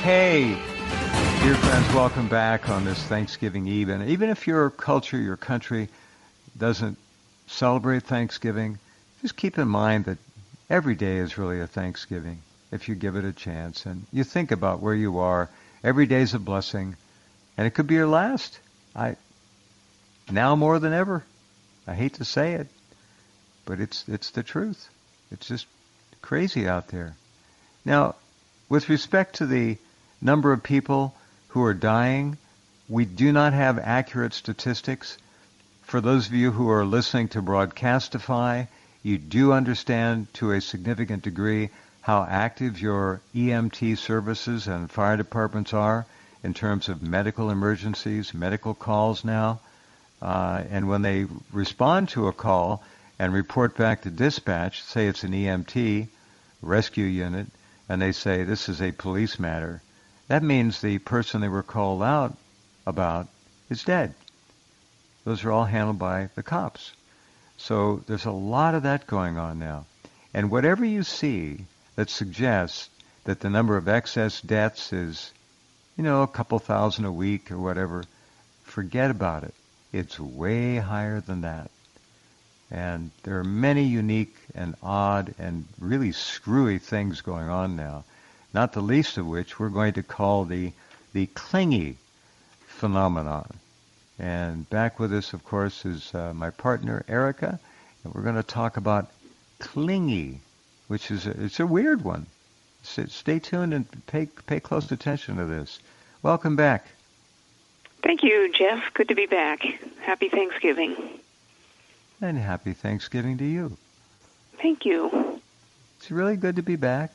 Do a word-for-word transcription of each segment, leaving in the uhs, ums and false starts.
Hey, dear friends, welcome back on this Thanksgiving Eve. And even if your culture, your country doesn't celebrate Thanksgiving, just keep in mind that every day is really a Thanksgiving if you give it a chance. And you think about where you are. Every day is a blessing, and it could be your last. I now more than ever. I hate to say it, but it's it's the truth. It's just crazy out there. Now, with respect to the number of people who are dying, we do not have accurate statistics. For those of you who are listening to Broadcastify, you do understand to a significant degree how active your E M T services and fire departments are in terms of medical emergencies, medical calls now. Uh, and when they respond to a call and report back to dispatch, say it's an E M T rescue unit, and they say this is a police matter, that means the person they were called out about is dead. Those are all handled by the cops. So there's a lot of that going on now. And whatever you see that suggests that the number of excess deaths is, you know, a couple thousand a week or whatever, forget about it. It's way higher than that. And there are many unique and odd and really screwy things going on now, not the least of which we're going to call the the clingy phenomenon. And back with us, of course, is uh, my partner, Erica, and we're going to talk about clingy, which is a, it's a weird one. So stay tuned and pay pay close attention to this. Welcome back. Thank you, Jeff. Good to be back. Happy Thanksgiving. And happy Thanksgiving to you. Thank you. It's really good to be back.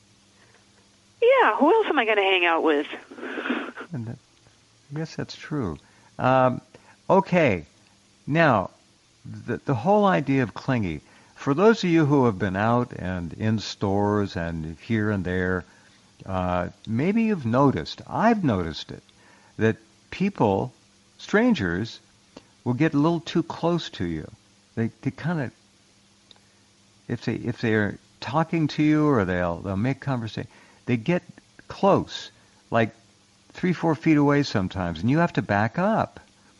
Yeah, who else am I going to hang out with? And that, I guess that's true. Um, okay, now, the, the whole idea of clingy, for those of you who have been out and in stores and here and there, uh, maybe you've noticed, I've noticed it, that people, strangers, will get a little too close to you. They, they kind of, if they if they're talking to you or they'll they'll make conversation, they get close, like three, four feet away sometimes, and you have to back up.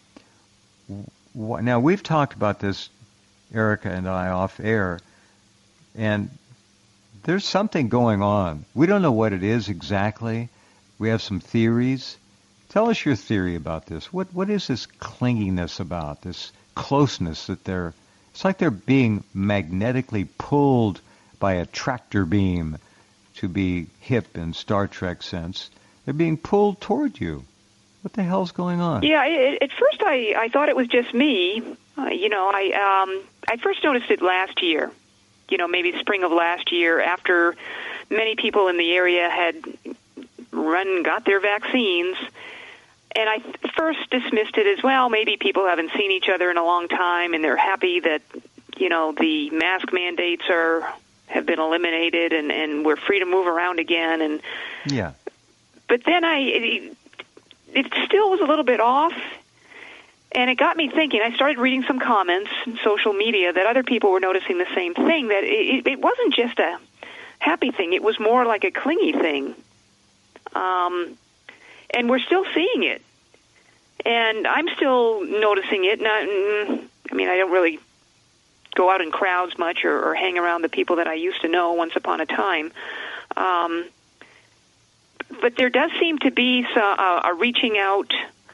Now, we've talked about this, Erica and I, off air, and there's something going on. We don't know what it is exactly. We have some theories. Tell us your theory about this. What What is this clinginess about, this closeness that they're, it's like they're being magnetically pulled by a tractor beam, to be hip in Star Trek sense. They're being pulled toward you. What the hell's going on? Yeah, it, at first I, I thought it was just me. Uh, you know, I um, I first noticed it last year. You know, maybe spring of last year, after many people in the area had run and got their vaccines. And I first dismissed it as, well, maybe people haven't seen each other in a long time, and they're happy that, you know, the mask mandates are have been eliminated, and, and we're free to move around again. And yeah. But then I, it, it still was a little bit off, and it got me thinking. I started reading some comments in social media that other people were noticing the same thing, that it, it wasn't just a happy thing. It was more like a clingy thing. Um, and we're still seeing it. And I'm still noticing it. Not, I mean, I don't really go out in crowds much or, or hang around the people that I used to know once upon a time. Um, but there does seem to be a, a reaching out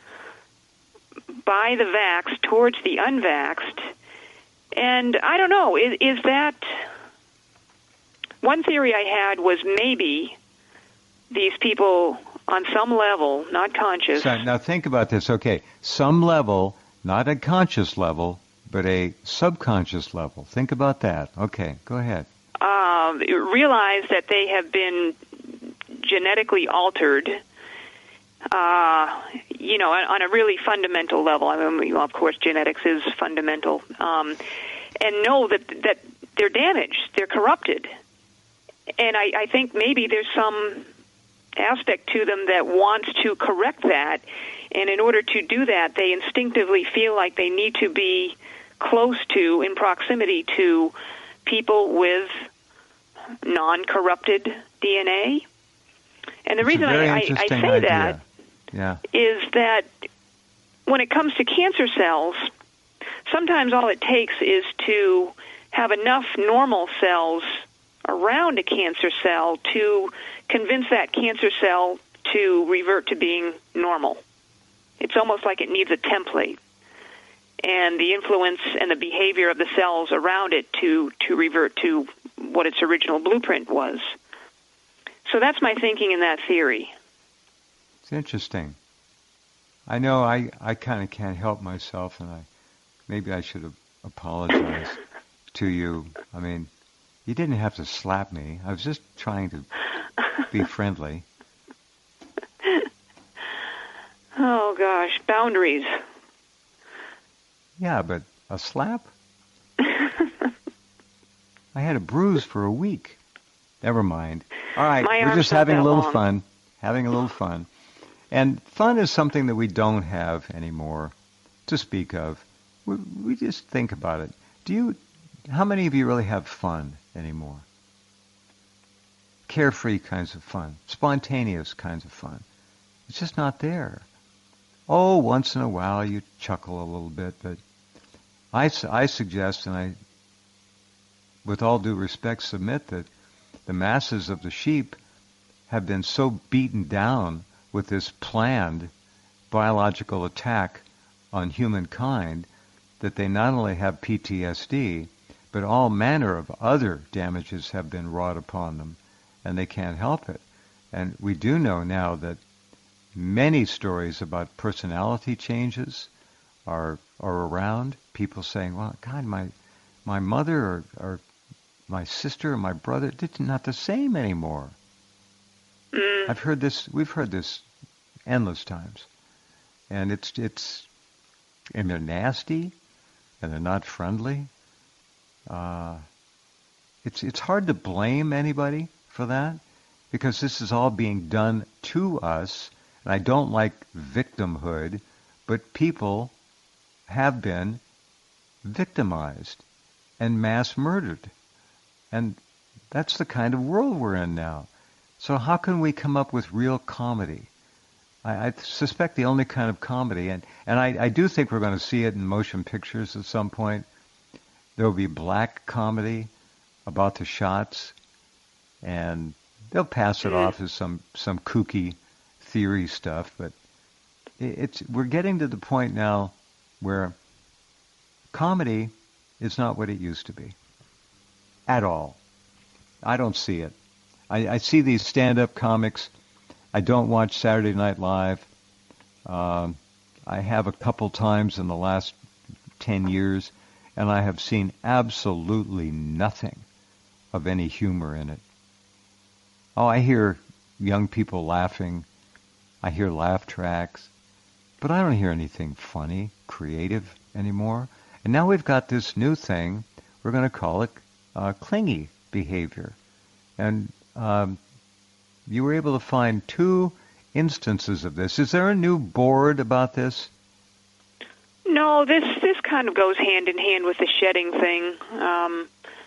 by the vaxxed towards the unvaxxed. And I don't know, is, is that... One theory I had was maybe these people on some level, not conscious... So, now think about this. Okay, some level, not a conscious level, but a subconscious level. Think about that. Okay, go ahead. Uh, realize that they have been genetically altered, uh, you know, on, on a really fundamental level. I mean, well, of course, genetics is fundamental. Um, and know that that they're damaged, they're corrupted. And I, I think maybe there's some aspect to them that wants to correct that. And in order to do that, they instinctively feel like they need to be close to, in proximity to, people with non-corrupted D N A. And the it's reason a very I, I, I interesting say idea. that yeah. is that when it comes to cancer cells, sometimes all it takes is to have enough normal cells around a cancer cell to convince that cancer cell to revert to being normal. It's almost like it needs a template, and the influence and the behavior of the cells around it to, to revert to what its original blueprint was. So that's my thinking in that theory. It's interesting. I know I, I kind of can't help myself, and I maybe I should have apologized to you. I mean, you didn't have to slap me. I was just trying to be friendly. Oh, gosh, boundaries. Yeah, but a slap? I had a bruise for a week. Never mind. All right, My we're arm's just not having a that little long. fun. Having a little fun. And fun is something that we don't have anymore to speak of. We, we just think about it. Do you, how many of you really have fun anymore? Carefree kinds of fun. Spontaneous kinds of fun. It's just not there. Oh, once in a while you chuckle a little bit, but I, su- I suggest, and I, with all due respect, submit that the masses of the sheep have been so beaten down with this planned biological attack on humankind that they not only have P T S D, but all manner of other damages have been wrought upon them, and they can't help it. And we do know now that many stories about personality changes are are around. People saying, well, God, my my mother or, or my sister or my brother, they're not the same anymore. Mm. I've heard this, we've heard this endless times. And it's, it's, and they're nasty, and they're not friendly. Uh, it's, it's hard to blame anybody for that, because this is all being done to us. And I don't like victimhood, but people have been victimized and mass murdered. And that's the kind of world we're in now. So how can we come up with real comedy? I, I suspect the only kind of comedy, and, and I, I do think we're going to see it in motion pictures at some point. There will be black comedy about the shots, and they'll pass it off as some, some kooky theory stuff, but it, it's we're getting to the point now where comedy is not what it used to be. At all. I don't see it. I, I see these stand-up comics. I don't watch Saturday Night Live. Um, I have a couple times in the last ten years, and I have seen absolutely nothing of any humor in it. Oh, I hear young people laughing. I hear laugh tracks. But I don't hear anything funny, creative anymore. And now we've got this new thing. We're going to call it uh, clingy behavior. And um, you were able to find two instances of this. Is there a new board about this? No, this this kind of goes hand in hand with the shedding thing. Um,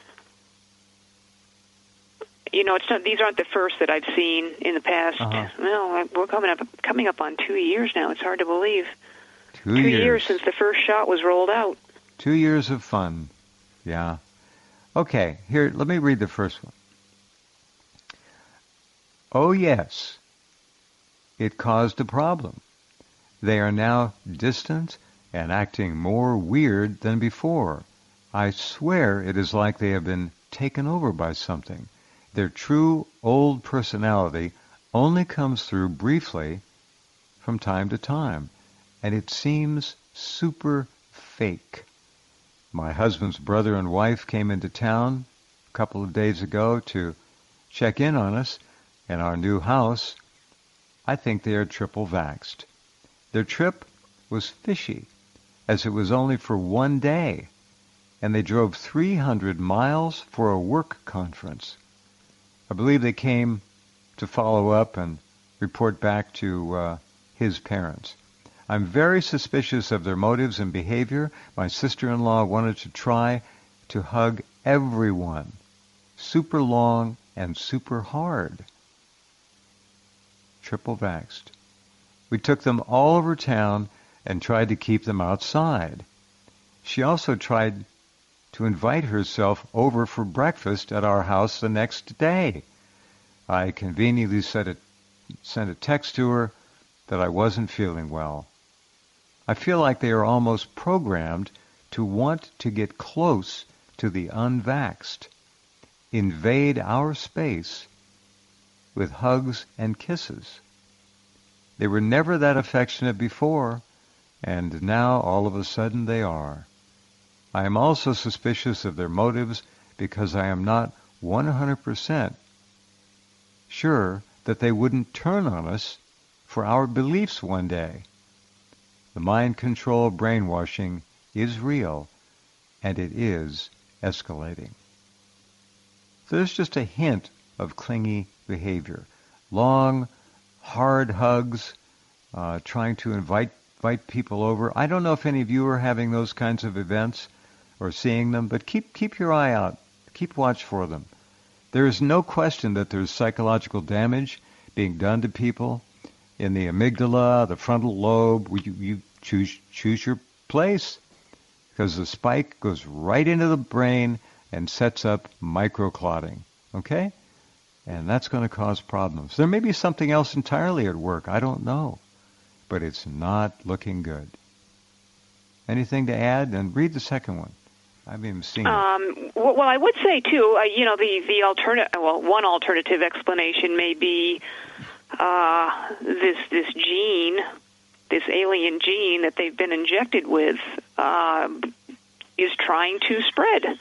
you know, it's not; these aren't the first that I've seen in the past. Uh-huh. Well, we're coming up coming up on two years now. It's hard to believe. Two, two years. years since the first shot was rolled out. Two years of fun. Yeah. Okay, here, let me read the first one. Oh, yes, it caused a problem. They are now distant and acting more weird than before. I swear it is like they have been taken over by something. Their true old personality only comes through briefly from time to time, and it seems super fake. My husband's brother and wife came into town a couple of days ago to check in on us in our new house. I think they are triple vaxxed. Their trip was fishy, as it was only for one day, and they drove three hundred miles for a work conference. I believe they came to follow up and report back to uh, his parents. I'm very suspicious of their motives and behavior. My sister-in-law wanted to try to hug everyone, super long and super hard. triple vaxxed. We took them all over town and tried to keep them outside. She also tried to invite herself over for breakfast at our house the next day. I conveniently sent a, sent a text to her that I wasn't feeling well. I feel like they are almost programmed to want to get close to the unvaxxed, invade our space with hugs and kisses. They were never that affectionate before, and now all of a sudden they are. I am also suspicious of their motives because I am not one hundred percent sure that they wouldn't turn on us for our beliefs one day. The mind control brainwashing is real, and it is escalating. So there's just a hint of clingy behavior. Long, hard hugs, uh, trying to invite, invite people over. I don't know if any of you are having those kinds of events or seeing them, but keep keep your eye out. Keep watch for them. There is no question that there's psychological damage being done to people in the amygdala, the frontal lobe. You, you choose choose your place, because the spike goes right into the brain and sets up microclotting. Okay? And that's going to cause problems. There may be something else entirely at work. I don't know. But it's not looking good. Anything to add? And read the second one. I haven't even seen it. Um, well, well, I would say, too, uh, you know, the, the alternative, well, one alternative explanation may be uh, this this gene, this alien gene that they've been injected with uh, is trying to spread.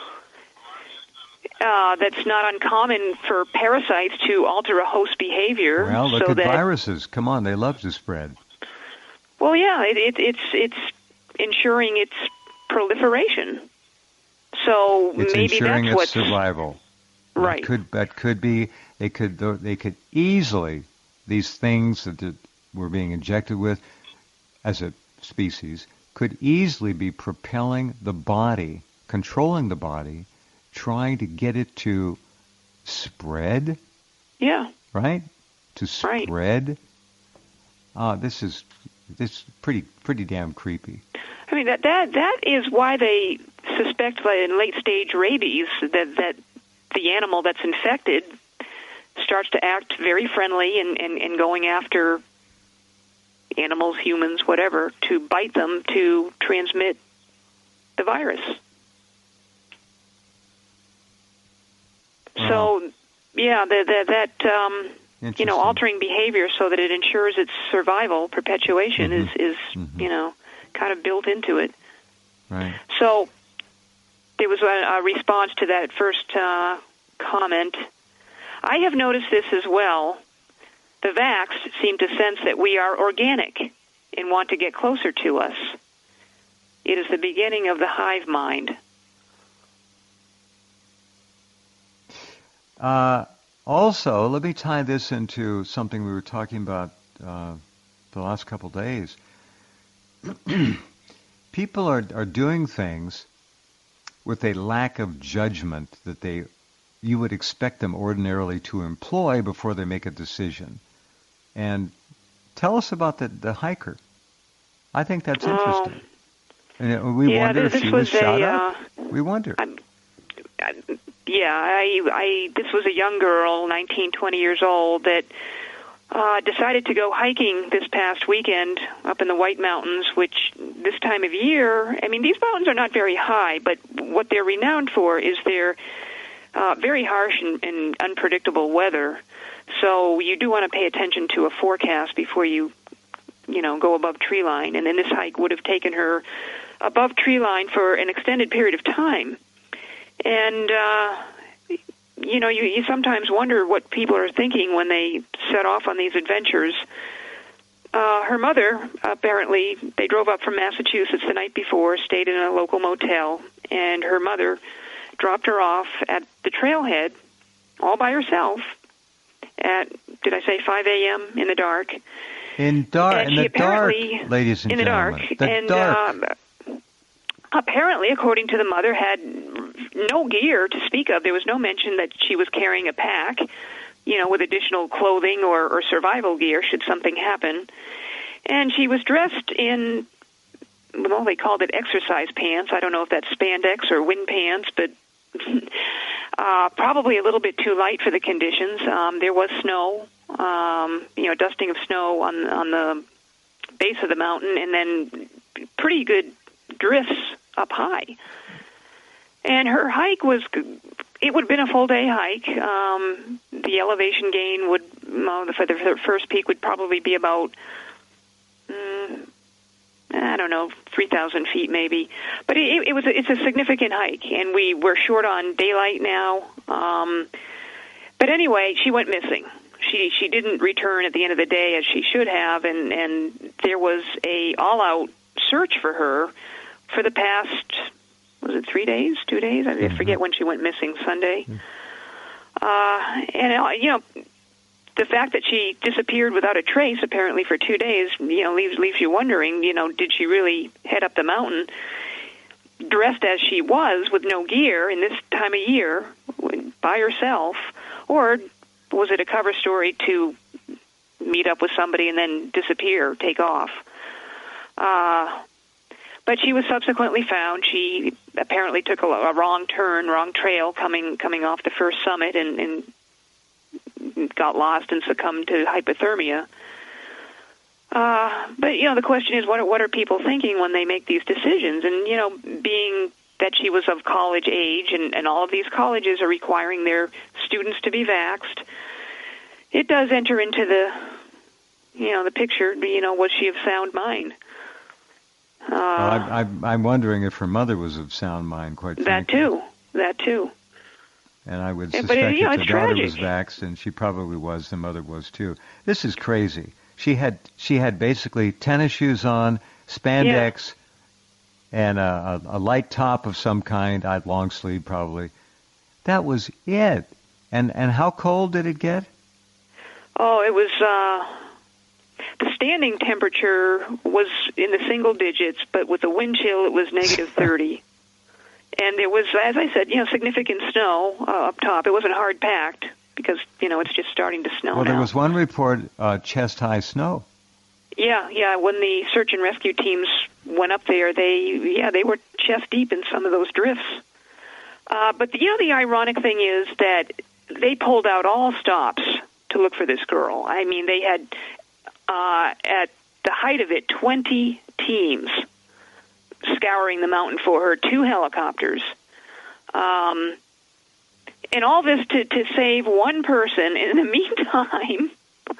Uh, that's not uncommon for parasites to alter a host behavior. Well, look so at that, viruses. Come on, they love to spread. Well, yeah, it, it, it's it's ensuring its proliferation. So it's maybe ensuring that's its what's survival. Right. That could that could be they could they could easily these things that we're being injected with as a species could easily be propelling the body, controlling the body, trying to get it to spread. Yeah. Right? To spread. Right. Uh, this is this is pretty pretty damn creepy. I mean that that that is why they suspect that in late stage rabies that that the animal that's infected starts to act very friendly and, and, and going after animals, humans, whatever, to bite them to transmit the virus. Wow. So, yeah, the, the, that, um, you know, altering behavior so that it ensures its survival, perpetuation, mm-hmm. is, is mm-hmm. you know, kind of built into it. Right. So there was a, a response to that first uh, comment. I have noticed this as well. The vaxxed seem to sense that we are organic and want to get closer to us. It is the beginning of the hive mind. Uh, also, let me tie this into something we were talking about uh, the last couple days. People are, are doing things with a lack of judgment that they you would expect them ordinarily to employ before they make a decision. And tell us about the, the hiker. I think that's interesting. Oh. And we yeah, wonder this, if she was, was shot a, up. Uh, we wonder. I'm, I'm, yeah, I, I. This was a young girl, nineteen, twenty years old, that uh, decided to go hiking this past weekend up in the White Mountains, which this time of year, I mean, these mountains are not very high, but what they're renowned for is their uh, very harsh and, and unpredictable weather. So you do want to pay attention to a forecast before you, you know, go above tree line. And then this hike would have taken her above tree line for an extended period of time. And, uh, you know, you, you sometimes wonder what people are thinking when they set off on these adventures. Uh, her mother, apparently, they drove up from Massachusetts the night before, stayed in a local motel, and her mother dropped her off at the trailhead all by herself at, did I say five a.m. in the dark? In dark, and in the dark, ladies and in the gentlemen. dark. The and, dark. Uh, apparently, according to the mother, had no gear to speak of. There was no mention that she was carrying a pack. you know, with additional clothing or, or survival gear should something happen. And she was dressed in, well, they called it exercise pants. I don't know if that's spandex or wind pants, but uh, probably a little bit too light for the conditions. Um, there was snow, um, you know, dusting of snow on on the base of the mountain, and then pretty good drifts up high. And her hike was, it would have been a full day hike. Um, the elevation gain would, well, for the first peak would probably be about, mm, I don't know, three thousand feet maybe. But it, it was a, it's a significant hike, and we were short on daylight now. Um, but anyway, she went missing. She she didn't return at the end of the day as she should have, and, and there was a all-out search for her for the past, was it three days, two days? I mm-hmm. forget when she went missing, Sunday. Mm-hmm. Uh, and, uh, you know, the fact that she disappeared without a trace, apparently for two days, you know, leaves leaves you wondering, you know, did she really head up the mountain dressed as she was with no gear in this time of year by herself, or was it a cover story to meet up with somebody and then disappear, take off? Uh, but she was subsequently found. She apparently took a, a wrong turn, wrong trail coming coming off the first summit, and, and got lost and succumbed to hypothermia. Uh, but, you know, the question is, what are, what are people thinking when they make these decisions? And, you know, being that she was of college age, and, and all of these colleges are requiring their students to be vaxxed, it does enter into the, you know, the picture, you know, was she of sound mind? Uh, well, I, I, I'm wondering if her mother was of sound mind, quite frankly. That too, that too. And I would Yeah, suspect it, you know, if the it's daughter tragic. was vaxxed, and she probably was, the mother was too. This is crazy. She had she had basically tennis shoes on, spandex, yeah. and a, a, a light top of some kind, I had long sleeve probably. That was it. And and how cold did it get? Oh, it was, uh, the standing temperature was in the single digits, but with the wind chill it was negative thirty. And there was, as I said, you know, significant snow uh, up top. It wasn't hard packed because, you know, it's just starting to snow well, now. There was one report, uh, chest-high snow. Yeah, yeah. When the search and rescue teams went up there, they, yeah, they were chest deep in some of those drifts. Uh, but, the, you know, the ironic thing is that they pulled out all stops to look for this girl. I mean, they had, uh, at the height of it, twenty teams scouring the mountain for her, two helicopters. Um, and all this to, to save one person. In the meantime,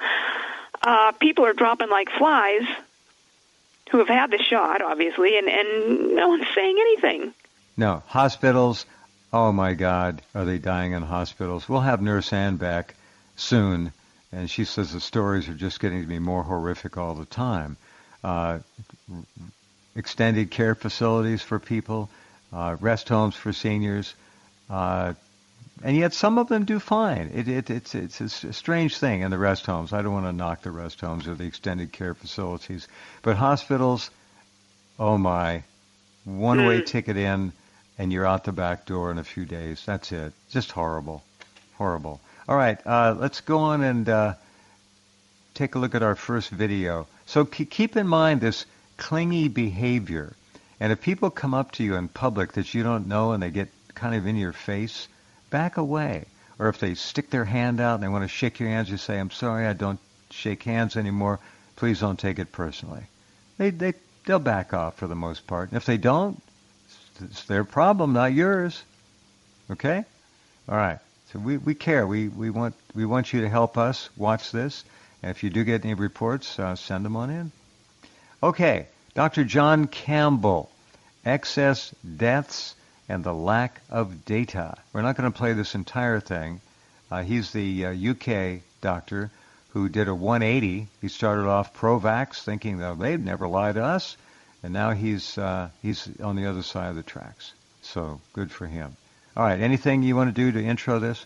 uh, people are dropping like flies who have had the shot, obviously, and, and no one's saying anything. No. Hospitals, oh my God, are they dying in hospitals? We'll have Nurse Ann back soon, and she says the stories are just getting to be more horrific all the time. Uh, extended care facilities for people, uh, rest homes for seniors, uh, and yet some of them do fine. It, it, it's, it's a strange thing in the rest homes. I don't want to knock the rest homes or the extended care facilities, but hospitals, oh my, one-way mm. ticket in, and you're out the back door in a few days. That's it. Just horrible, horrible. All right, uh, let's go on and uh, take a look at our first video. So keep in mind this clingy behavior. And if people come up to you in public that you don't know and they get kind of in your face, back away. Or if they stick their hand out and they want to shake your hands, you say, I'm sorry, I don't shake hands anymore. Please don't take it personally. They, they, they'll back off for the most part. And if they don't, it's their problem, not yours. Okay? All right. So we, we care. We, we want we want you to help us watch this. And if you do get any reports, uh, send them on in. Okay, Doctor John Campbell, excess deaths and the lack of data. We're not going to play this entire thing. Uh, he's the uh, U K doctor who did a one eighty. He started off pro-vax, thinking that they'd never lie to us, and now he's uh, he's on the other side of the tracks. So good for him. All right, anything you want to do to intro this?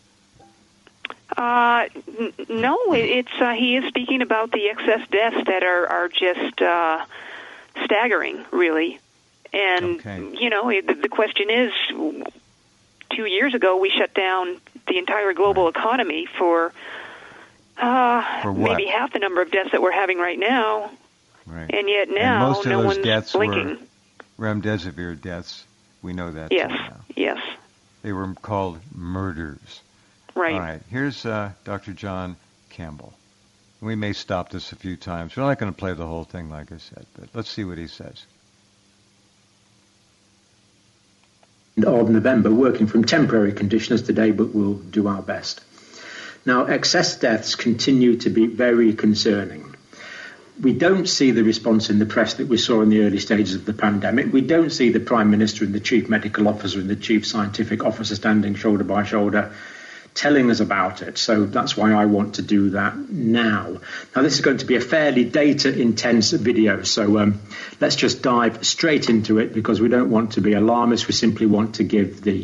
Uh, n- no, it, it's uh, he is speaking about the excess deaths that are are just uh, staggering, really. And okay. you know, it, the question is, two years ago we shut down the entire global right. economy for Uh, For what? Maybe half the number of deaths that we're having right now. Right. And yet now, and most of no those one's deaths blinking. were remdesivir deaths. We know that. Yes, now. yes. They were called murders. Right. All right. Here's uh, Doctor John Campbell. We may stop this a few times. We're not going to play the whole thing, like I said, but let's see what he says. Of November, working from temporary conditions today, but we'll do our best. Now, excess deaths continue to be very concerning. We don't see the response in the press that we saw in the early stages of the pandemic. We don't see the Prime Minister and the Chief Medical Officer and the Chief Scientific Officer standing shoulder by shoulder telling us about it. So that's why I want to do that now. Now, this is going to be a fairly data-intense video, so um, let's just dive straight into it because we don't want to be alarmist. We simply want to give the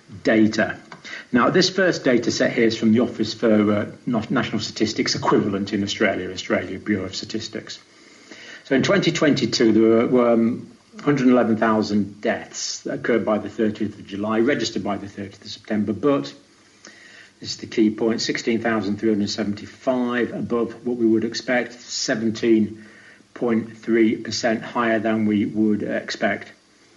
data. Now, this first data set here is from the Office for uh, National Statistics equivalent in Australia, Australia Bureau of Statistics. So in twenty twenty-two, there were um, one hundred eleven thousand deaths that occurred by the thirtieth of July, registered by the thirtieth of September, but this is the key point, sixteen thousand three hundred seventy-five above what we would expect, seventeen point three percent higher than we would expect.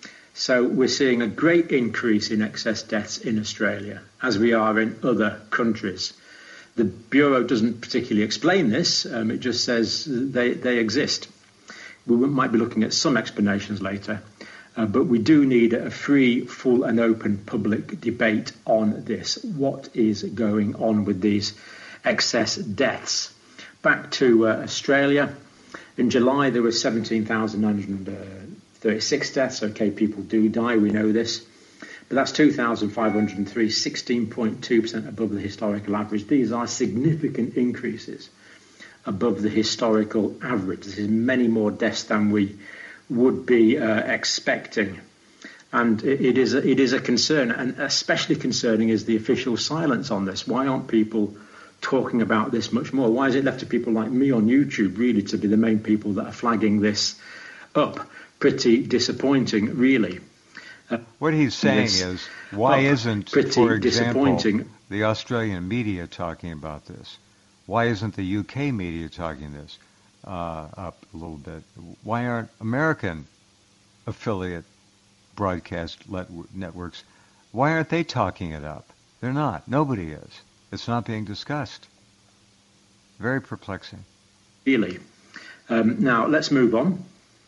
So we're seeing a great increase in excess deaths in Australia, as we are in other countries. The Bureau doesn't particularly explain this, um, it just says they, they exist. We might be looking at some explanations later. Uh, but we do need a free, full and open public debate on this. What is going on with these excess deaths? Back to uh, Australia. In July, there were seventeen thousand nine hundred thirty-six deaths. Okay, people do die, we know this. But that's two thousand five hundred three, sixteen point two percent above the historical average. These are significant increases above the historical average. This is many more deaths than we would be uh, expecting, and it, it is a, it is a concern, and especially concerning is the official silence on this. Why aren't people talking about this much more? Why is it left to people like me on YouTube really to be the main people that are flagging this up? Pretty disappointing, really. Uh, what he's saying this, is, why well, isn't, pretty for example, disappointing. the Australian media talking about this? Why isn't the U K media talking this? Uh, up a little bit. Why aren't American affiliate broadcast let- networks, why aren't they talking it up? They're not. Nobody is. It's not being discussed. Very perplexing. Really. Um, now, let's move on.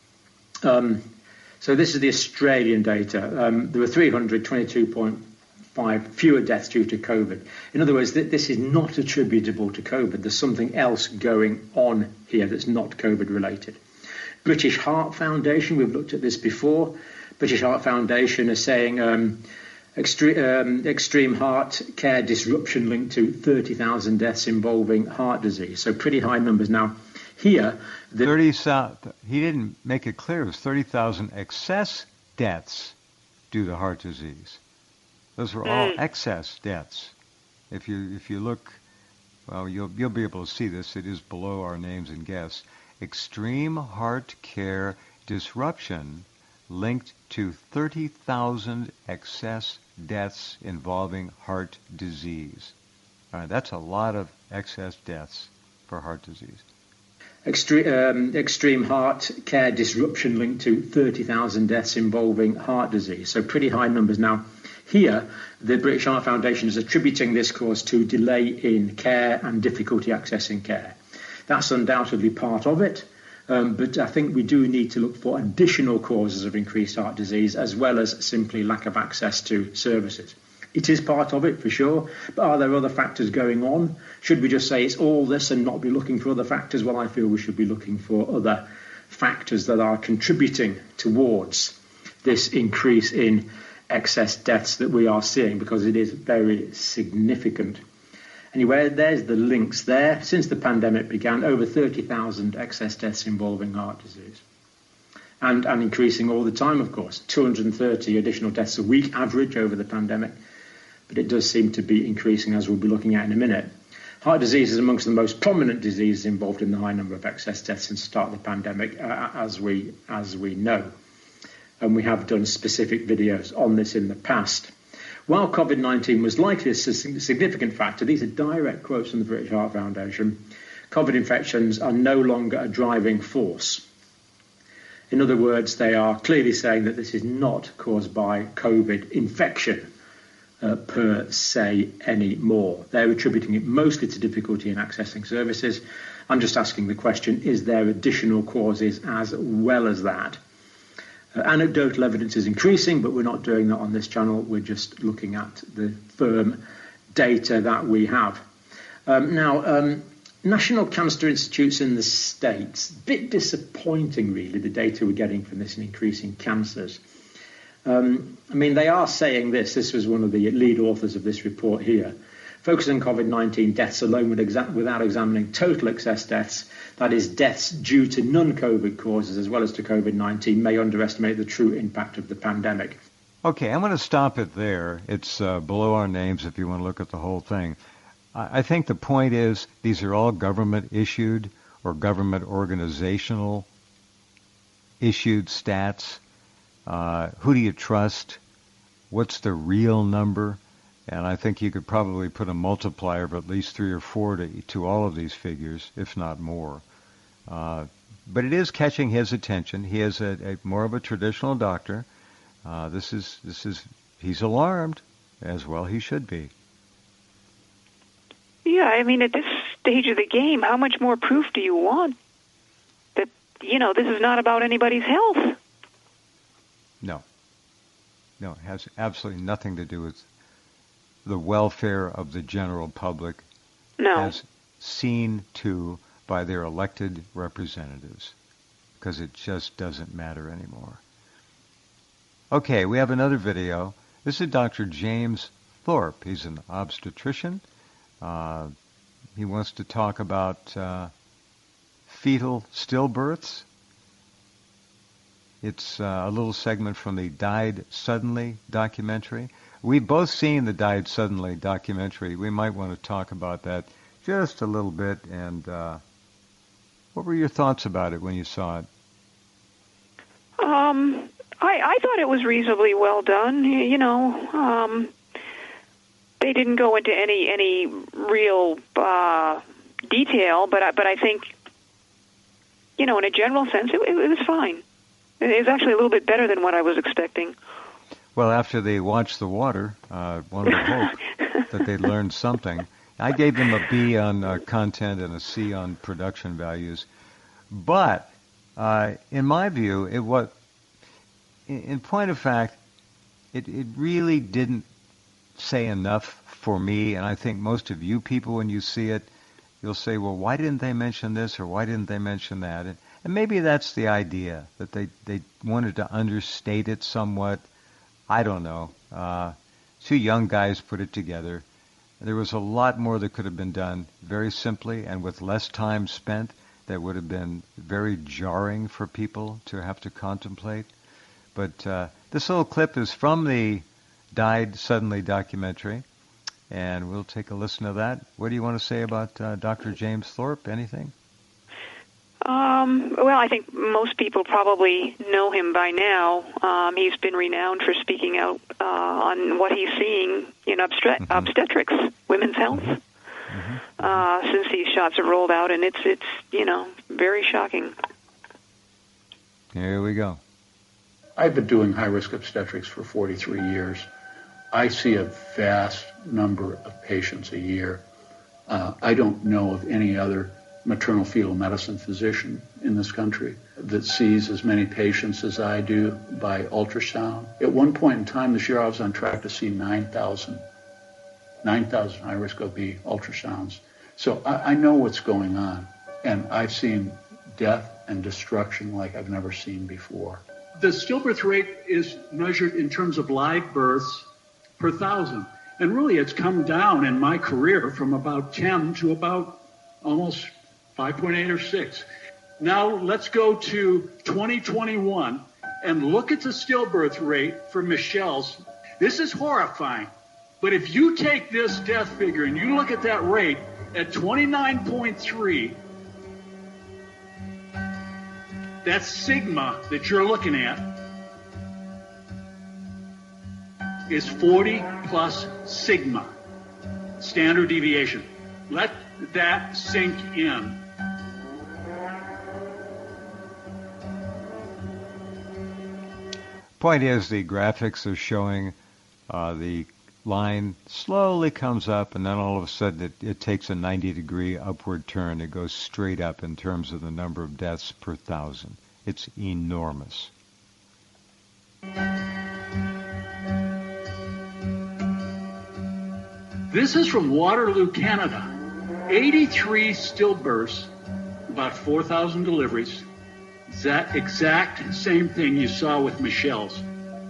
Um, so this is the Australian data. Um, there were three hundred twenty-two point five fewer deaths due to COVID. In other words, th- this is not attributable to COVID. There's something else going on here that's not COVID related. British Heart Foundation, we've looked at this before. British Heart Foundation is saying um, extre- um, extreme heart care disruption linked to thirty thousand deaths involving heart disease. So pretty high numbers. Now, here... The thirty thousand, he didn't make it clear. It was thirty thousand excess deaths due to heart disease. Those were all excess deaths. If you if you look, well, you'll you'll be able to see this. It is below our names and guests. Extreme heart care disruption linked to thirty thousand excess deaths involving heart disease. All right, that's a lot of excess deaths for heart disease. Extreme, um, extreme heart care disruption linked to thirty thousand deaths involving heart disease. So pretty high numbers. Now, here, the British Heart Foundation is attributing this cause to delay in care and difficulty accessing care. That's undoubtedly part of it, um, but I think we do need to look for additional causes of increased heart disease as well as simply lack of access to services. It is part of it for sure, but are there other factors going on? Should we just say it's all this and not be looking for other factors? Well, I feel we should be looking for other factors that are contributing towards this increase in excess deaths that we are seeing, because it is very significant. Anyway, there's the links there. Since the pandemic began, over thirty thousand excess deaths involving heart disease. And, and increasing all the time, of course. two hundred thirty additional deaths a week average over the pandemic. But it does seem to be increasing, as we'll be looking at in a minute. Heart disease is amongst the most prominent diseases involved in the high number of excess deaths since the start of the pandemic, uh, as we as we know. And we have done specific videos on this in the past. While COVID nineteen was likely a significant factor, these are direct quotes from the British Heart Foundation, COVID infections are no longer a driving force. In other words, they are clearly saying that this is not caused by COVID infection uh, per se anymore. They're attributing it mostly to difficulty in accessing services. I'm just asking the question, is there additional causes as well as that? Uh, anecdotal evidence is increasing, but we're not doing that on this channel. We're just looking at the firm data that we have. Um, now, um, National Cancer Institutes in the States, bit disappointing really, the data we're getting from this in increasing cancers. Um, I mean, they are saying this, this was one of the lead authors of this report here, focusing on COVID nineteen deaths alone without examining total excess deaths, that is deaths due to non-COVID causes as well as to COVID nineteen, may underestimate the true impact of the pandemic. Okay, I'm going to stop it there. It's uh, below our names if you want to look at the whole thing. I think the point is these are all government-issued or government organizational issued stats. Uh, who do you trust? What's the real number? And I think you could probably put a multiplier of at least three or four to, to all of these figures, if not more. Uh, but it is catching his attention. He is a, a more of a traditional doctor. Uh, this is this is he's alarmed, as well he should be. Yeah, I mean, at this stage of the game, how much more proof do you want that, you know, this is not about anybody's health? No. No, it has absolutely nothing to do with the welfare of the general public, no. as seen to by their elected representatives, because it just doesn't matter anymore. Okay, we have another video. This is Doctor James Thorpe. He's an obstetrician. Uh, he wants to talk about uh, fetal stillbirths. It's uh, a little segment from the Died Suddenly documentary. We've both seen the Died Suddenly documentary. We might want to talk about that just a little bit. And uh, what were your thoughts about it when you saw it? Um, I, I thought it was reasonably well done. You know, um, they didn't go into any any real uh, detail, but I, but I think, you know, in a general sense, it, it was fine. It was actually a little bit better than what I was expecting. Well, after they watched the water, uh, one would hope that they learned something. I gave them a B on uh, content and a C on production values. But uh, in my view, it was, in, in point of fact, it, it really didn't say enough for me. And I think most of you people, when you see it, you'll say, well, why didn't they mention this or why didn't they mention that? And, and maybe that's the idea, that they, they wanted to understate it somewhat. I don't know. Uh, two young guys put it together. There was a lot more that could have been done very simply and with less time spent that would have been very jarring for people to have to contemplate. But uh, this little clip is from the Died Suddenly documentary, and we'll take a listen to that. What do you want to say about uh, Doctor James Thorpe? Anything? Um, well, I think most people probably know him by now. Um, he's been renowned for speaking out uh, on what he's seeing in obstet- mm-hmm. obstetrics, women's health, mm-hmm. uh, since these shots have rolled out, and it's, it's you know, very shocking. Here we go. I've been doing high-risk obstetrics for forty-three years. I see a vast number of patients a year. Uh, I don't know of any other maternal fetal medicine physician in this country that sees as many patients as I do by ultrasound. At one point in time this year, I was on track to see nine thousand, nine thousand high-risk O B ultrasounds. So I, I know what's going on, and I've seen death and destruction like I've never seen before. The stillbirth rate is measured in terms of live births per thousand. And really it's come down in my career from about ten to about almost five point eight or six. Now let's go to twenty twenty-one and look at the stillbirth rate for Michelle's. This is horrifying. But if you take this death figure and you look at that rate at twenty-nine point three, that's sigma that you're looking at. is forty plus sigma, standard deviation. Let that sink in. Point is, the graphics are showing uh, the line slowly comes up, and then all of a sudden it, it takes a ninety degree upward turn. It goes straight up in terms of the number of deaths per thousand. It's enormous. This is from Waterloo, Canada. eighty-three stillbirths, about four thousand deliveries. That exact same thing you saw with Michelle's.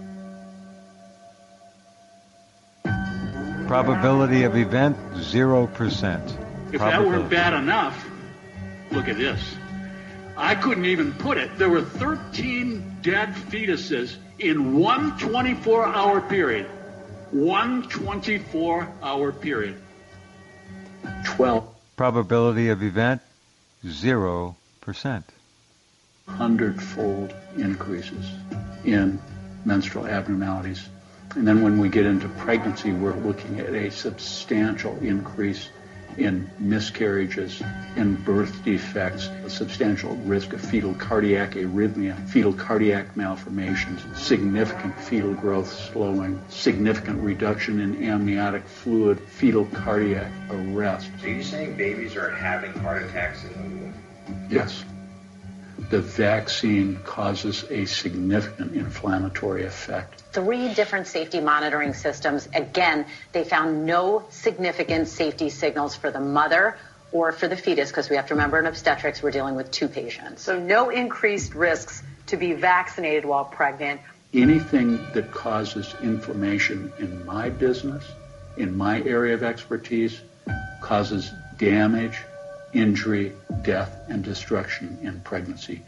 Probability of event, zero percent. If that weren't bad enough, look at this. I couldn't even put it. There were thirteen dead fetuses in one twenty-four hour period. One twenty-four hour period. twelve. Probability of event, zero percent. Hundredfold increases in menstrual abnormalities. And then when we get into pregnancy, we're looking at a substantial increase in miscarriages, in birth defects, a substantial risk of fetal cardiac arrhythmia, fetal cardiac malformations, significant fetal growth slowing, significant reduction in amniotic fluid, fetal cardiac arrest. So you're saying babies are having heart attacks in the womb? Yes. The vaccine causes a significant inflammatory effect. Three different safety monitoring systems. Again, they found no significant safety signals for the mother or for the fetus, because we have to remember in obstetrics we're dealing with two patients. So no increased risks to be vaccinated while pregnant. Anything that causes inflammation in my business, in my area of expertise, causes damage, injury, death, and destruction in pregnancy.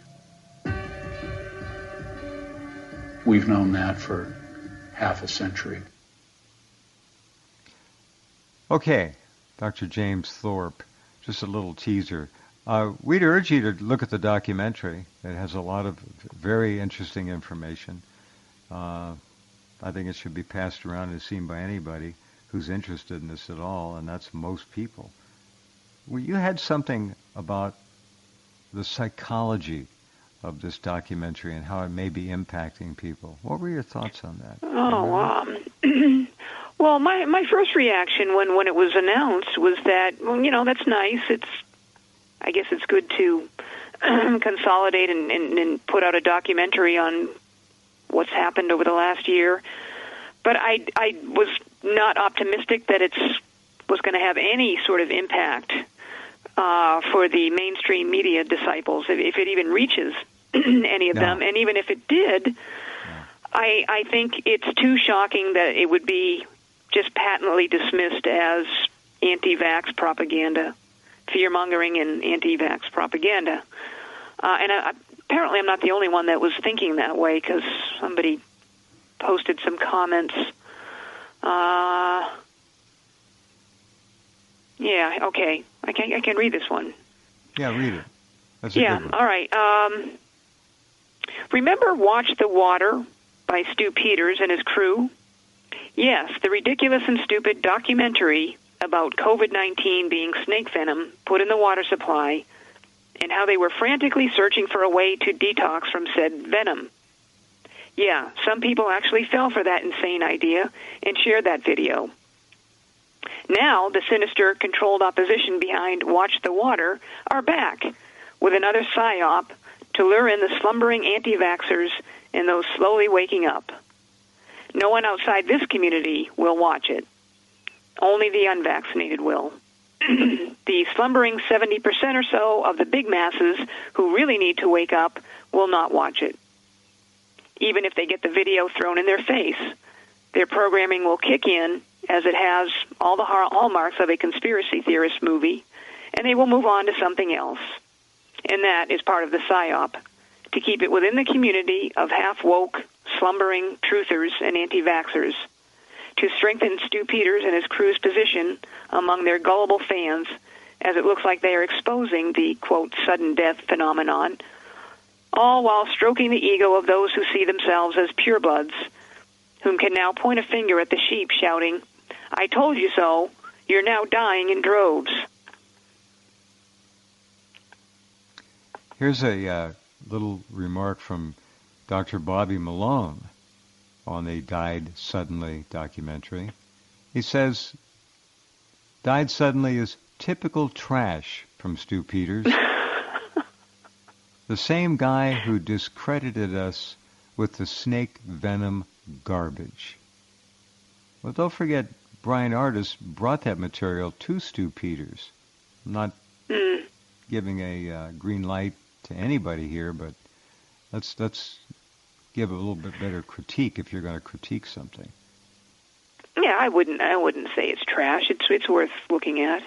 We've known that for half a century. Okay, Doctor James Thorpe, just a little teaser. Uh, we'd urge you to look at the documentary. It has a lot of very interesting information. Uh, I think it should be passed around and seen by anybody who's interested in this at all, and that's most people. Well, you had something about the psychology of this documentary and how it may be impacting people. What were your thoughts on that? Oh, um, well, my my first reaction when, when it was announced was that, well, you know, that's nice. It's, I guess it's good to consolidate and, and, and put out a documentary on what's happened over the last year. But I, I was not optimistic that it's was going to have any sort of impact uh, for the mainstream media disciples, if, if it even reaches any of no. them. And even if it did, yeah. I, I think it's too shocking that it would be just patently dismissed as anti-vax propaganda, fear-mongering and anti-vax propaganda. Uh, and I, apparently I'm not the only one that was thinking that way, because somebody posted some comments. Uh, yeah, okay. I can I can read this one. Yeah, read it. That's a yeah, good one. all right. Um, remember Watch the Water by Stu Peters and his crew? Yes, the ridiculous and stupid documentary about COVID nineteen being snake venom put in the water supply and how they were frantically searching for a way to detox from said venom. Yeah, some people actually fell for that insane idea and shared that video. Now, the sinister, controlled opposition behind Watch the Water are back with another psyop to lure in the slumbering anti-vaxxers and those slowly waking up. No one outside this community will watch it. Only the unvaccinated will. The slumbering seventy percent or so of the big masses who really need to wake up will not watch it. Even if they get the video thrown in their face, their programming will kick in, as it has all the hallmarks of a conspiracy theorist movie, and they will move on to something else. And that is part of the psyop, to keep it within the community of half-woke, slumbering truthers and anti-vaxxers, to strengthen Stu Peters and his crew's position among their gullible fans, as it looks like they are exposing the, quote, sudden death phenomenon, all while stroking the ego of those who see themselves as purebloods whom can now point a finger at the sheep, shouting, "I told you so. You're now dying in droves." Here's a uh, little remark from Doctor Bobby Malone on the Died Suddenly documentary. He says, "Died suddenly is typical trash from Stu Peters. The same guy who discredited us with the snake venom garbage." Well, don't forget, Brian Ardis brought that material to Stu Peters. I'm not mm. giving a uh, green light to anybody here, but let's let's give a little bit better critique if you're going to critique something. Yeah, I wouldn't I wouldn't say it's trash. It's it's worth looking at.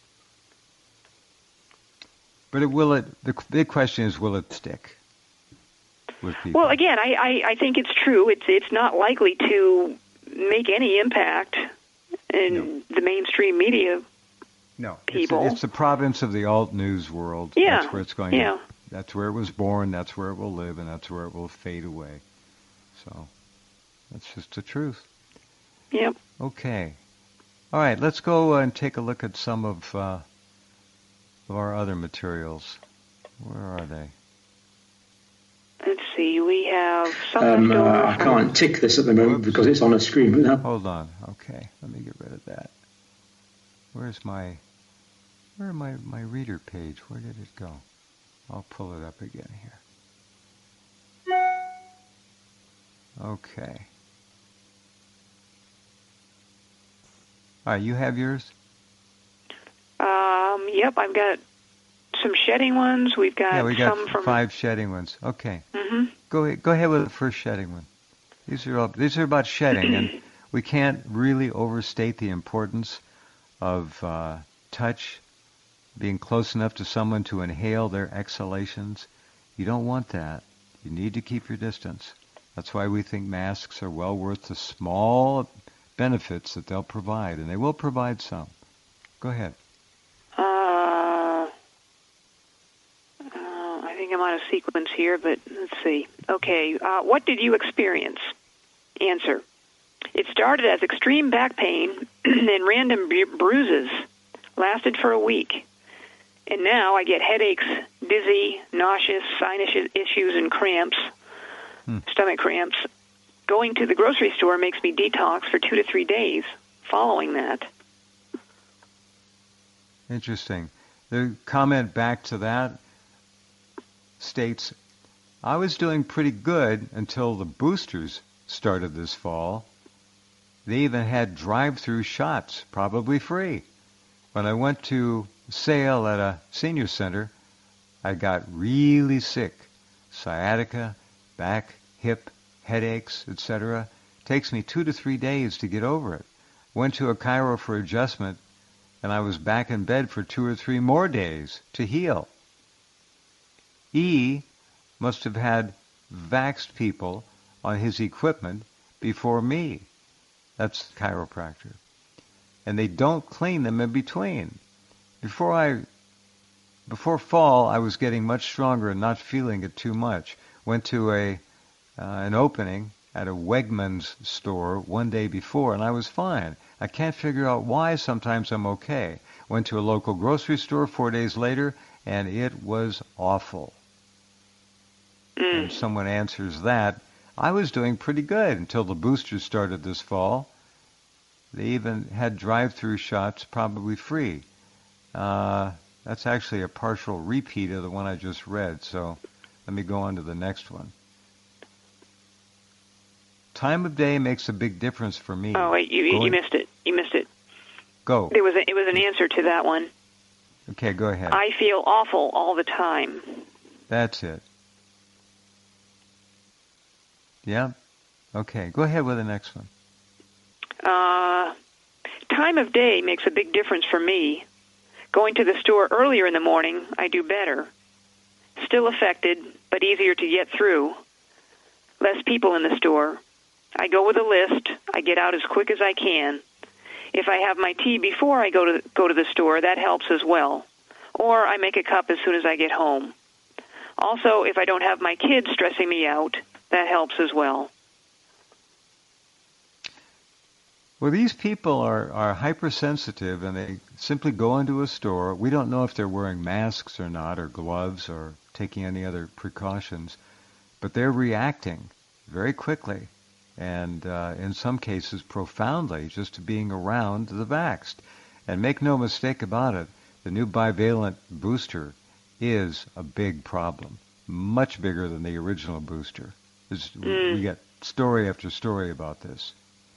But it will it the big question is, will it stick with people? Well, again, I, I, I think it's true. It's it's not likely to make any impact in no. the mainstream media. No, people. It's, it's the province of the alt news world. Yeah. That's where it's going. Yeah. To, that's where it was born. That's where it will live, and that's where it will fade away. So that's just the truth. Yep. Okay. All right. Let's go and take a look at some of, uh, of our other materials. Where are they? Let's see. We have some. Um, uh, I can't tick this at the moment Oops. because it's on a screen. But now... Hold on. Okay. Let me get rid of that. Where's my? Where my my reader page? Where did it go? I'll pull it up again here. Okay. All right, you have yours? Um, yep, I've got some shedding ones. We've got, yeah, we got some from... five shedding ones. Okay. Mm-hmm. Go ahead, go ahead with the first shedding one. These are all, these are about shedding, and we can't really overstate the importance of uh, touch, being close enough to someone to inhale their exhalations. You don't want that. You need to keep your distance. That's why we think masks are well worth the small benefits that they'll provide, and they will provide some. Go ahead. Uh, uh, I think I'm on a sequence here, but let's see. Okay, uh, what did you experience? Answer. It started as extreme back pain and random bu- bruises. Lasted for a week. And now I get headaches, dizzy, nauseous, sinus issues, and cramps, hmm. stomach cramps. Going to the grocery store makes me detox for two to three days following that. Interesting. The comment back to that states, I was doing pretty good until the boosters started this fall. They even had drive-through shots, probably free. When I went to sale at a senior center, I got really sick. Sciatica, back, hip, headaches, et cetera. Takes me two to three days to get over it. Went to a chiro for adjustment, and I was back in bed for two or three more days to heal. E must have had vaxxed people on his equipment before me. That's the chiropractor. And they don't clean them in between. Before I, before fall, I was getting much stronger and not feeling it too much. Went to a uh, an opening at a Wegmans store one day before, and I was fine. I can't figure out why. Sometimes I'm okay. Went to a local grocery store four days later, and it was awful. Mm. And someone answers that. I was doing pretty good until the boosters started this fall. They even had drive-through shots, probably free. Uh, that's actually a partial repeat of the one I just read, so let me go on to the next one. Time of day makes a big difference for me. Oh, wait, you, you missed it. You missed it. Go. There was a, it was an answer to that one. Okay, go ahead. I feel awful all the time. That's it. Yeah? Okay, go ahead with the next one. Uh, time of day makes a big difference for me. Going to the store earlier in the morning, I do better. Still affected, but easier to get through. Less people in the store. I go with a list. I get out as quick as I can. If I have my tea before I go to go to the store, that helps as well. Or I make a cup as soon as I get home. Also, if I don't have my kids stressing me out, that helps as well. Well, these people are, are hypersensitive, and they simply go into a store. We don't know if they're wearing masks or not, or gloves, or taking any other precautions, but they're reacting very quickly, and uh, in some cases profoundly, just to being around the vaxxed. And make no mistake about it, the new bivalent booster is a big problem, much bigger than the original booster. Mm. We get story after story about this.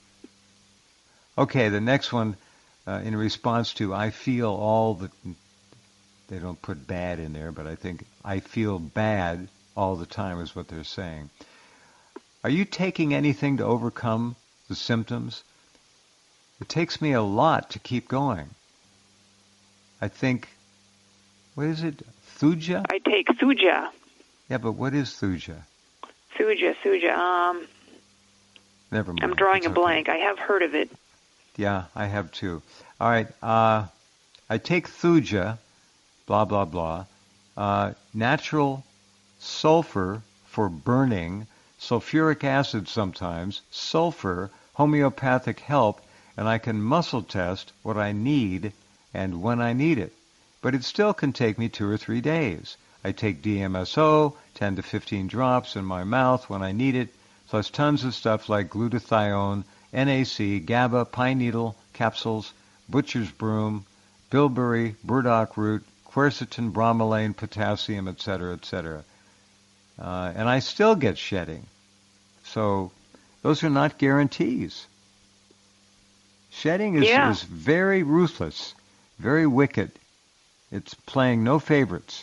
Okay, the next one, uh, in response to I feel all the, they don't put bad in there, but I think I feel bad all the time is what they're saying. Are you taking anything to overcome the symptoms? It takes me a lot to keep going. I think, what is it, Thuja? I take Thuja. Yeah, but what is Thuja? Thuja, Thuja, um... Never mind. I'm drawing it's a okay. blank. I have heard of it. Yeah, I have too. All right, uh, I take Thuja, blah, blah, blah, uh, natural sulfur for burning, sulfuric acid sometimes, sulfur, homeopathic help, and I can muscle test what I need and when I need it. But it still can take me two or three days. I take D M S O, ten to fifteen drops in my mouth when I need it, plus tons of stuff like glutathione, N A C, GABA, pine needle capsules, butcher's broom, bilberry, burdock root, quercetin, bromelain, potassium, et cetera, et cetera. Uh, and I still get shedding. So those are not guarantees. Shedding is, yeah. is very ruthless, very wicked. It's playing no favorites.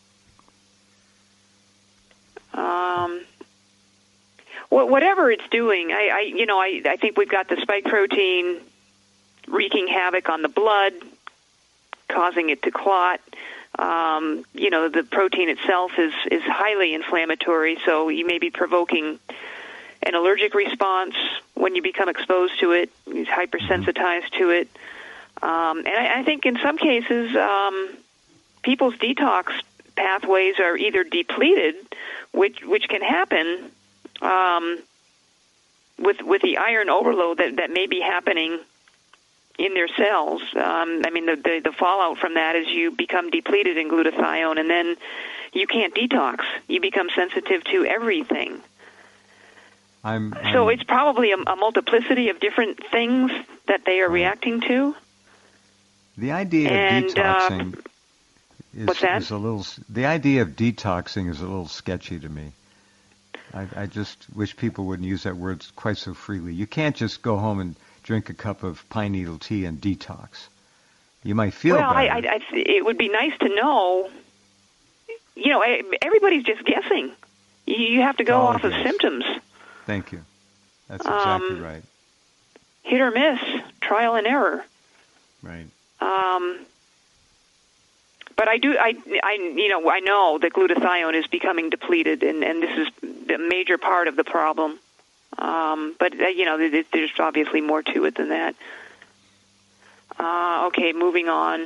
Um, whatever it's doing, I, I you know, I, I think we've got the spike protein wreaking havoc on the blood, causing it to clot. Um, you know, the protein itself is, is highly inflammatory, so you may be provoking an allergic response when you become exposed to it. You're hypersensitized to it. Um, and I, I think in some cases, um, people's detox pathways are either depleted, which which can happen um, with with the iron overload that, that may be happening in their cells. Um, I mean, the, the the fallout from that is you become depleted in glutathione, and then you can't detox. You become sensitive to everything. I'm, I'm, so it's probably a, a multiplicity of different things that they are reacting to. The idea and, of detoxing uh, is, what's that? is a little. The idea of detoxing is a little sketchy to me. I, I just wish people wouldn't use that word quite so freely. You can't just go home and drink a cup of pine needle tea and detox. You might feel well, better. I, I, I, it would be nice to know. You know, everybody's just guessing. You have to go All off guess. of symptoms. Thank you. That's exactly um, right. Hit or miss, trial and error. Right. Um, but I do, I, I, you know, I know that glutathione is becoming depleted, and, and this is a major part of the problem. Um, but, uh, you know, there, there's obviously more to it than that. Uh, okay, moving on.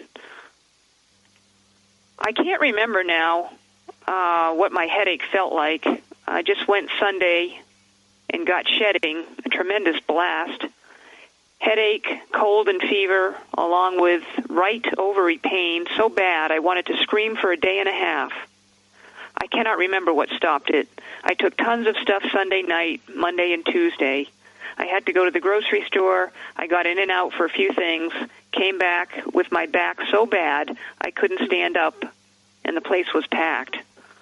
I can't remember now uh, what my headache felt like. I just went Sunday and got shedding, a tremendous blast. Headache, cold and fever, along with right ovary pain, so bad I wanted to scream for a day and a half. I cannot remember what stopped it. I took tons of stuff Sunday night, Monday and Tuesday. I had to go to the grocery store. I got in and out for a few things, came back with my back so bad I couldn't stand up, and the place was packed.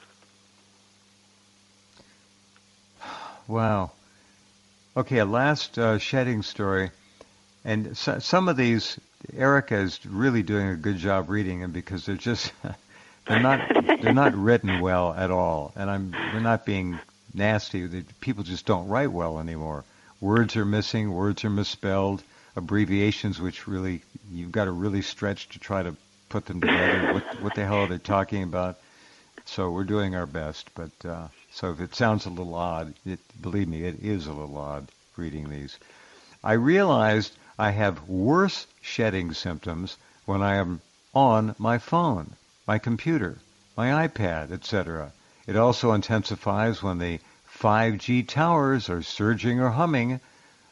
Wow. Okay, a last uh, shedding story. And so, some of these, Erica is really doing a good job reading them because they're just, they're not, they're not written well at all. And I'm, we're not being nasty. The, people just don't write well anymore. Words are missing. Words are misspelled. Abbreviations, which really, you've got to really stretch to try to put them together. What, what the hell are they talking about? So we're doing our best. But uh, so if it sounds a little odd, it, believe me, it is a little odd reading these. I realized I have worse shedding symptoms when I am on my phone, my computer, my iPad, et cetera. It also intensifies when the five G towers are surging or humming.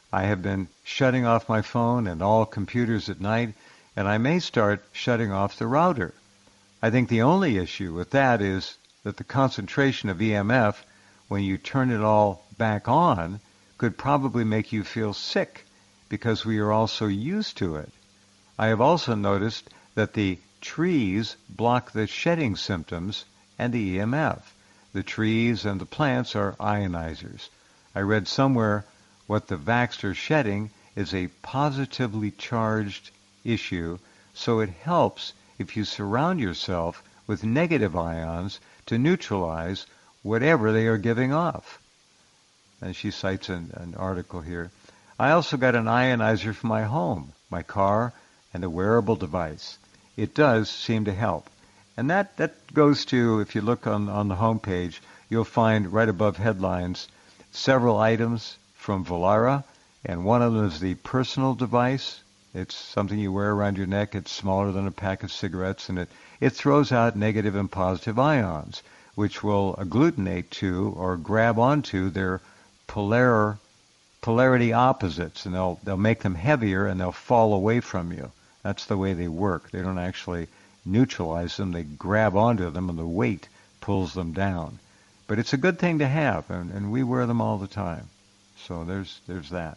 I have been shutting off my phone and all computers at night, and I may start shutting off the router. I think the only issue with that is that the concentration of E M F, when you turn it all back on, could probably make you feel sick because we are all so used to it. I have also noticed that the trees block the shedding symptoms and the E M F. The trees and the plants are ionizers. I read somewhere what the vaxxed are shedding is a positively charged issue, so it helps if you surround yourself with negative ions to neutralize whatever they are giving off. And she cites an, an article here. I also got an ionizer for my home, my car, and a wearable device. It does seem to help. And that, that goes to, if you look on, on the home page, you'll find right above headlines several items from Vollara, and one of them is the personal device. It's something you wear around your neck. It's smaller than a pack of cigarettes, and it, it throws out negative and positive ions, which will agglutinate to or grab onto their polar, polarity opposites, and they'll, they'll make them heavier, and they'll fall away from you. That's the way they work. They don't actually neutralize them. They grab onto them, and the weight pulls them down. But it's a good thing to have, and, and we wear them all the time. So there's there's that.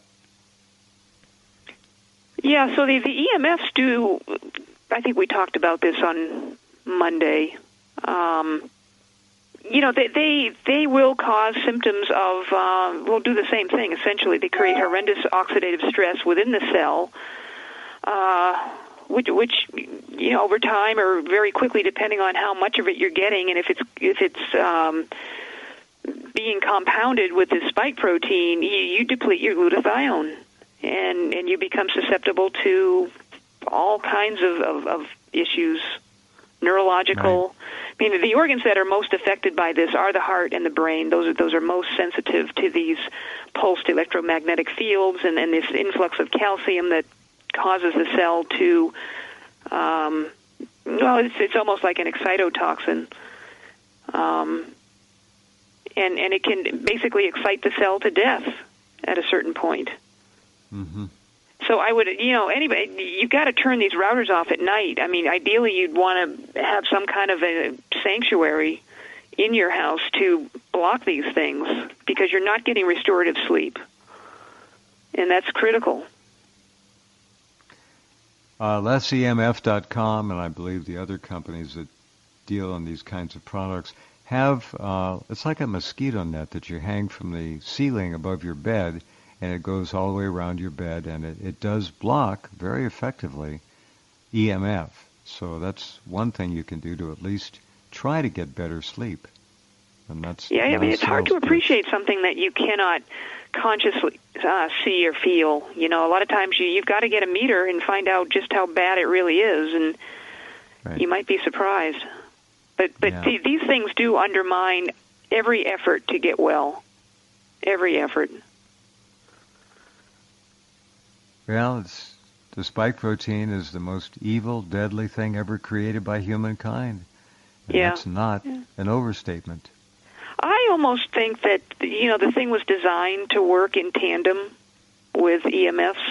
Yeah, so the, the E M Fs do, I think we talked about this on Monday. Um, you know, they, they they will cause symptoms of, uh, will do the same thing, essentially. They create horrendous oxidative stress within the cell, uh, which, which, you know, over time or very quickly, depending on how much of it you're getting, and if it's, if it's um, being compounded with this spike protein, you, you deplete your glutathione, and, and you become susceptible to all kinds of, of, of issues, neurological. Right. I mean, the organs that are most affected by this are the heart and the brain. Those are those are most sensitive to these pulsed electromagnetic fields and, and this influx of calcium that causes the cell to, um, well, it's, it's almost like an excitotoxin. Um, and, and it can basically excite the cell to death at a certain point. Mm-hmm. So I would, you know, anyway, you've got to turn these routers off at night. I mean, ideally you'd want to have some kind of a sanctuary in your house to block these things because you're not getting restorative sleep. And that's critical. Uh, less E M F dot com, and I believe the other companies that deal in these kinds of products, have, uh, it's like a mosquito net that you hang from the ceiling above your bed, and it goes all the way around your bed, and it, it does block very effectively E M F. So that's one thing you can do to at least try to get better sleep. And that's yeah, I mean, it's hard to appreciate something that you cannot consciously uh, see or feel. You know, a lot of times you, you've got to get a meter and find out just how bad it really is, and right. You might be surprised. But but yeah. th- these things do undermine every effort to get well, every effort. Well, it's, the spike protein is the most evil, deadly thing ever created by humankind. And yeah. that's not yeah. an overstatement. I almost think that, you know, the thing was designed to work in tandem with E M Fs.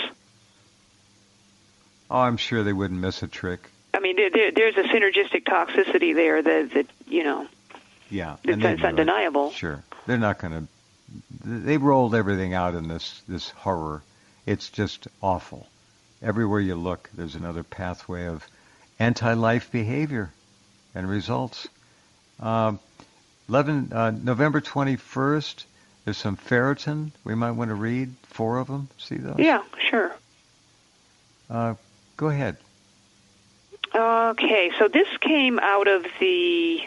Oh, I'm sure they wouldn't miss a trick. I mean, there, there, there's a synergistic toxicity there that, that you know, yeah, that's, that's undeniable. It. Sure. They're not going to... They rolled everything out in this, this horror. It's just awful. Everywhere you look, there's another pathway of anti-life behavior and results. Um, eleven, uh, November twenty-first, there's some ferritin. We might want to read four of them. See those? Yeah, sure. Uh, go ahead. Okay, so this came out of the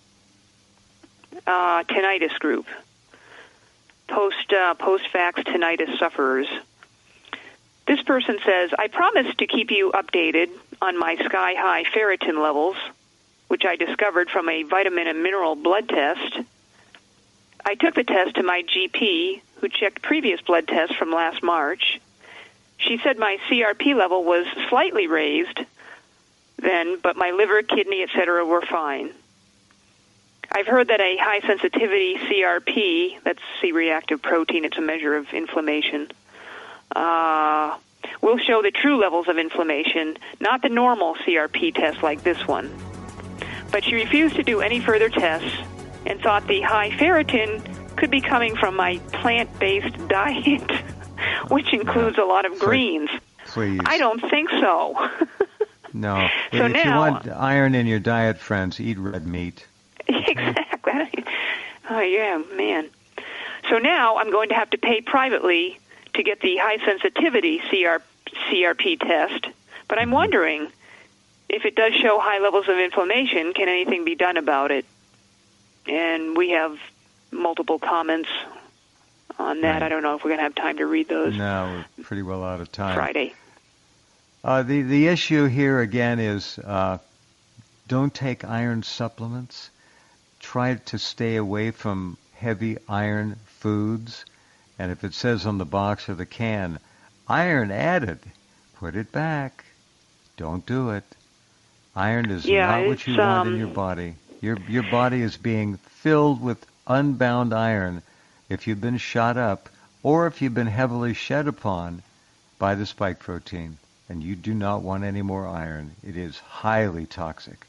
uh, tinnitus group, post uh, post-vax tinnitus sufferers. This person says, I promise to keep you updated on my sky-high ferritin levels, which I discovered from a vitamin and mineral blood test. I took the test to my G P, who checked previous blood tests from last March. She said my C R P level was slightly raised then, but my liver, kidney, et cetera were fine. I've heard that a high-sensitivity C R P, that's C-reactive protein, it's a measure of inflammation, uh, will show the true levels of inflammation, not the normal C R P test like this one. But she refused to do any further tests and thought the high ferritin could be coming from my plant-based diet, which includes a lot of greens. Please. I don't think so. No. So if now, you want iron in your diet, friends, eat red meat. Exactly. Oh, yeah, man. So now I'm going to have to pay privately to get the high-sensitivity C R, C R P test, but I'm wondering if it does show high levels of inflammation, can anything be done about it? And we have multiple comments on that. Right. I don't know if we're going to have time to read those. No, we're pretty well out of time. Friday. Uh, the, the issue here, again, is uh, don't take iron supplements. Try to stay away from heavy iron foods. And if it says on the box or the can, iron added, put it back. Don't do it. Iron is yeah, not what you want um, in your body. Your your body is being filled with unbound iron if you've been shot up or if you've been heavily shed upon by the spike protein, and you do not want any more iron. It is highly toxic.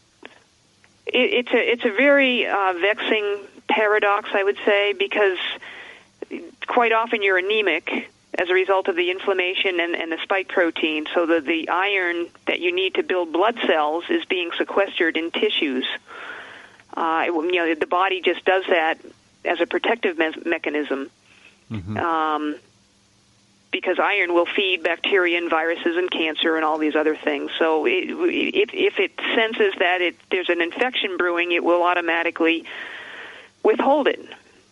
It, it's a it's a very uh, vexing paradox, I would say, because quite often you're anemic as a result of the inflammation and, and the spike protein, so that the iron that you need to build blood cells is being sequestered in tissues. Uh, you know, the body just does that as a protective me- mechanism, Mm-hmm. um, because iron will feed bacteria and viruses and cancer and all these other things. So it, if, if it senses that it, there's an infection brewing, it will automatically withhold it.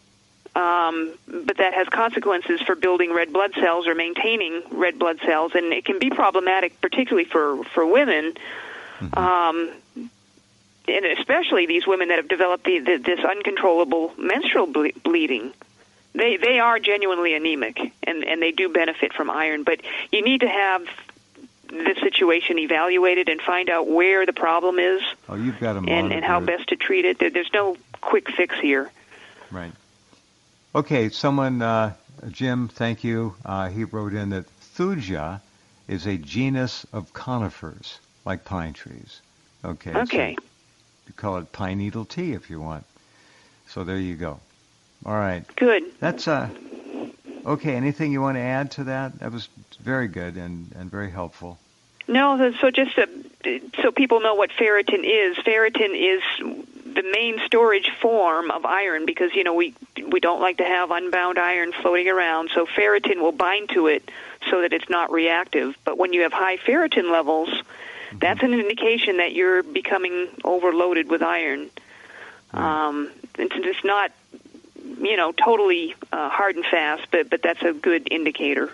Um, but that has consequences for building red blood cells or maintaining red blood cells, and it can be problematic, particularly for, for women, Mm-hmm. um, and especially these women that have developed the, the, this uncontrollable menstrual ble- bleeding. They they are genuinely anemic, and, and they do benefit from iron, but you need to have this situation evaluated and find out where the problem is. Oh, you've got to monitor and, and how it. best to treat it. There, there's no quick fix here. Right. Okay, someone, uh, Jim, thank you. Uh, he wrote in that Thuja is a genus of conifers, like pine trees. Okay. Okay. So you call it pine needle tea if you want. So there you go. All right. Good. That's uh. Okay. Anything you want to add to that? That was very good and, and very helpful. No, so just uh, so people know what ferritin is. Ferritin is the main storage form of iron because, you know, we we don't like to have unbound iron floating around. So ferritin will bind to it so that it's not reactive. But when you have high ferritin levels, mm-hmm. that's an indication that you're becoming overloaded with iron. Mm-hmm. Um, it's, it's not, you know, totally uh, hard and fast, but, but that's a good indicator.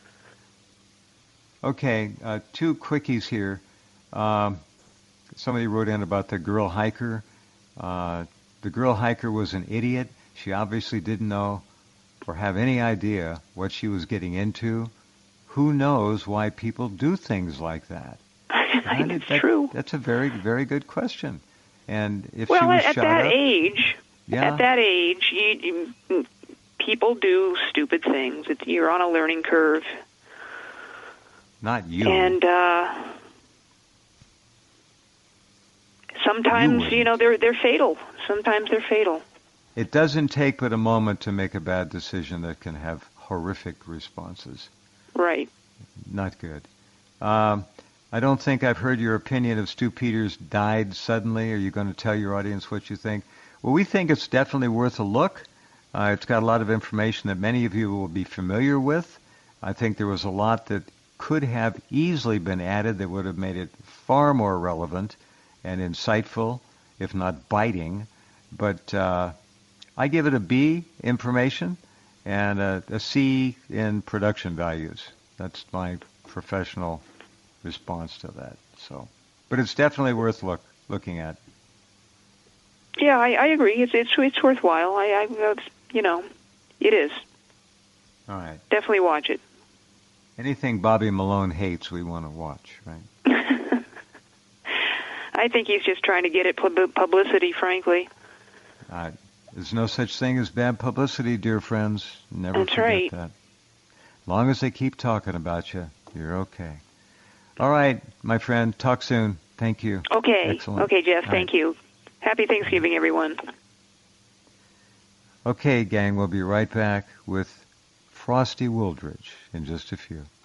Okay, uh, two quickies here. Um, somebody wrote in about the girl hiker. Uh, the girl hiker was an idiot. She obviously didn't know or have any idea what she was getting into. Who knows why people do things like that? I think it's that, true. That's a very, very good question. And if well, she was at shot that up, age, yeah. at that age, you, you, people do stupid things. It's, you're on a learning curve. Not you. And uh, sometimes, you, you know, they're they're fatal. Sometimes they're fatal. It doesn't take but a moment to make a bad decision that can have horrific responses. Right. Not good. Um, I don't think I've heard your opinion of Stu Peters died suddenly. Are you going to tell your audience what you think? Well, we think it's definitely worth a look. Uh, it's got a lot of information that many of you will be familiar with. I think there was a lot that could have easily been added that would have made it far more relevant and insightful, if not biting. But uh, I give it a B, information, and a, a C in production values. That's my professional response to that. So, but it's definitely worth look looking at. Yeah, I, I agree. It's it's it's worthwhile. I, I you know, it is. All right. Definitely watch it. Anything Bobby Malone hates, we want to watch, right? I think he's just trying to get it pub- publicity, frankly. Uh, there's no such thing as bad publicity, dear friends. Never That's forget right. that. long as they keep talking about you, you're okay. All right, my friend. Talk soon. Thank you. Okay. Excellent. Okay, Jeff. All Thank right. you. Happy Thanksgiving, everyone. Okay, gang. We'll be right back with Frosty Wooldridge in just a few.